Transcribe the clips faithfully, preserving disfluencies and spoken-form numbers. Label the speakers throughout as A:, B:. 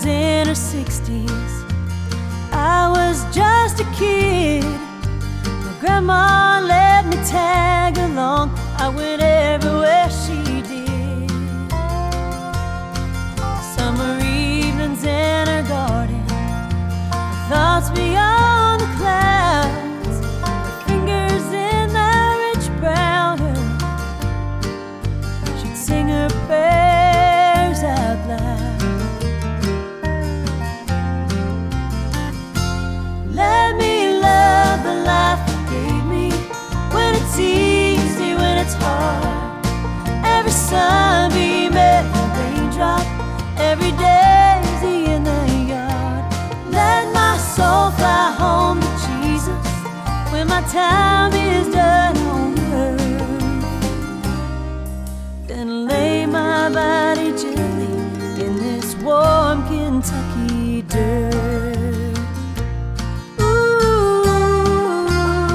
A: in her sixties. I was just a kid. My grandma let me tag along. I went everywhere she did. Summer evenings in her garden, thoughts beyond the clouds, her fingers in that rich brown hair. She'd sing her prayers out loud. Let me love the life you gave me, when it's easy, when it's hard. Every sunbeam, every raindrop, every daisy in the yard. Let my soul fly home to Jesus when my time is done on earth. Then lay my body gently in this warm Kentucky dirt. Ooh.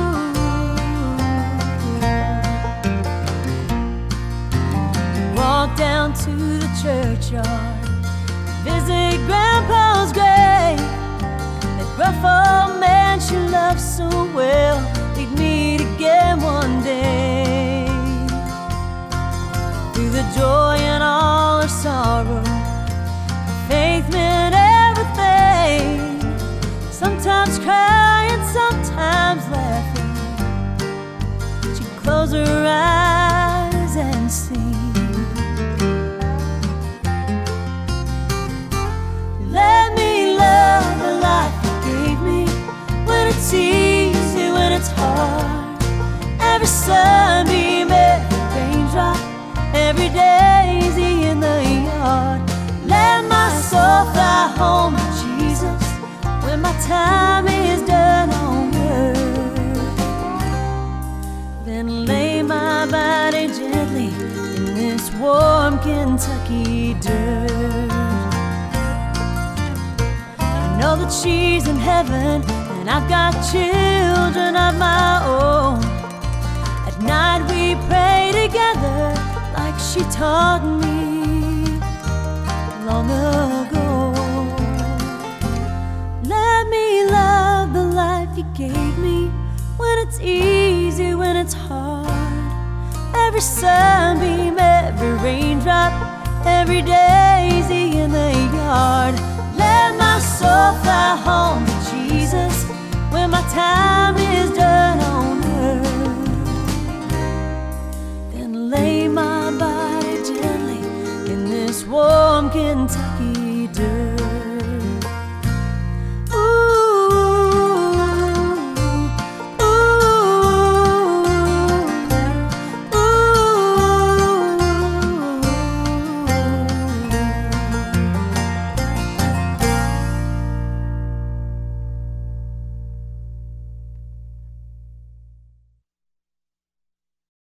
A: Walk down to the churchyard, visit Grandpa's grave. That rough old man she loved so well, they'd meet again one day. Through the joy and all her sorrow, her faith meant everything. Sometimes crying, sometimes laughing, she'd close her eyes and sing. Let me love the life you gave me, when it's easy, when it's hard. Every sunbeam, every raindrop, every daisy in the yard. Let my soul fly home to Jesus when my time is done on earth. Then lay my body gently in this warm Kentucky dirt. I know that she's in heaven, and I've got children of my own. At night we pray together like she taught me long ago. Let me love the life you gave me, when it's easy, when it's hard. Every sunbeam, every raindrop, every daisy in the yard. Let my soul fly home to Jesus when my time is done on earth. Then lay my body gently in this warm Kentucky